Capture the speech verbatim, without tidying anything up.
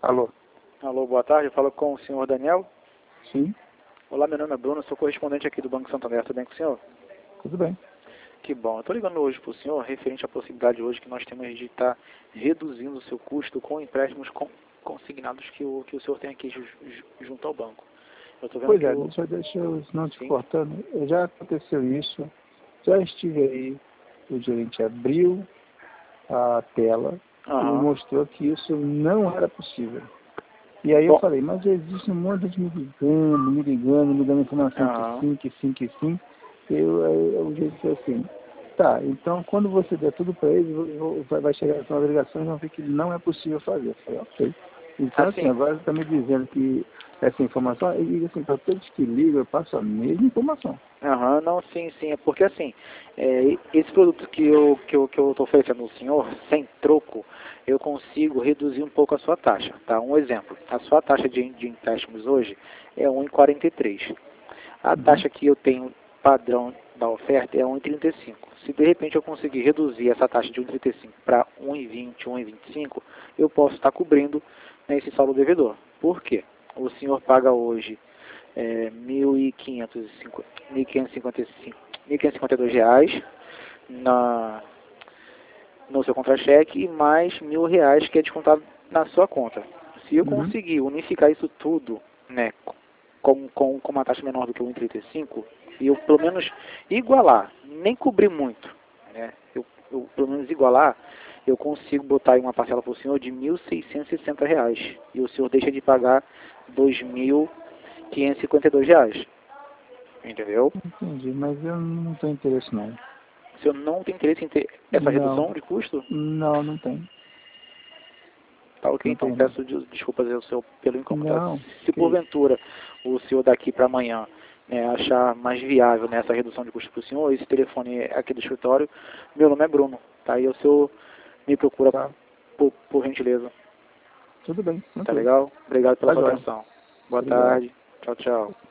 Alô? Alô, boa tarde. Eu falo com o senhor Daniel. Sim, Olá, meu nome é Bruno, sou correspondente aqui do Banco Santander. Tudo bem com o senhor? tudo bem. Que bom. Eu estou ligando hoje para o senhor referente à possibilidade hoje que nós temos de estar reduzindo o seu custo com empréstimos com, consignados que o, que o senhor tem aqui ju, ju, junto ao banco. Eu estou vendo Pois que é, o... deixa, deixa eu não te Sim? cortando. Já aconteceu isso. Já estive aí, o gerente abriu a tela e me Aham. mostrou que isso não era possível. E aí eu Bom. falei, mas existe um monte de me ligando, me ligando, me dando informação que Aham. sim, que sim, que sim. Eu, aí o gerente falou assim, tá, então quando você der tudo para eles, eu vou- vai vai chegar nas obrigações e vão ver que não é possível fazer. Eu falei, ok. Então, assim, Assim. agora você está me dizendo que essa informação, e assim, para todos que ligam, eu passo a mesma informação. Aham, não, sim, sim. É porque assim, é, esse produto que eu que eu que eu estou oferecendo ao senhor, sem troco, eu consigo reduzir um pouco a sua taxa, tá? Um exemplo, a sua taxa de, de empréstimos hoje é um vírgula quarenta e três. A Uhum, taxa que eu tenho padrão da oferta é um vírgula trinta e cinco. Se de repente eu conseguir reduzir essa taxa de um vírgula trinta e cinco para um vírgula vinte, um vírgula vinte e cinco, eu posso estar cobrindo, né, esse saldo devedor. Por quê? O senhor paga hoje é, mil e quinhentos e cinquenta e dois reais na, no seu contra-cheque e mais mil reais que é descontado na sua conta. Se eu uhum, conseguir unificar isso tudo, né, com, com, com uma taxa menor do que o um vírgula trinta e cinco, e eu pelo menos igualar, nem cobrir muito, né, eu, eu pelo menos igualar, eu consigo botar aí uma parcela para o senhor de mil seiscentos e sessenta reais e o senhor deixa de pagar dois mil quinhentos e cinquenta e dois reais. Entendeu? entendi, mas eu não tenho interesse não. Se eu não tenho interesse em ter essa Não, redução de custo, não, não tem. tá ok, Não então tem não. peço de- desculpas ao senhor pelo incômodo. Tá? Não, Se que isso. porventura o senhor daqui para amanhã, né, achar mais viável, né, essa redução de custo para o senhor, esse telefone é aqui do escritório, meu nome é Bruno, tá? E o senhor me procura Tá, por, por gentileza, tudo bem, tá tranquilo. legal? Obrigado pela Tá sua joia. atenção. Boa Obrigado. tarde. Tchau, tchau.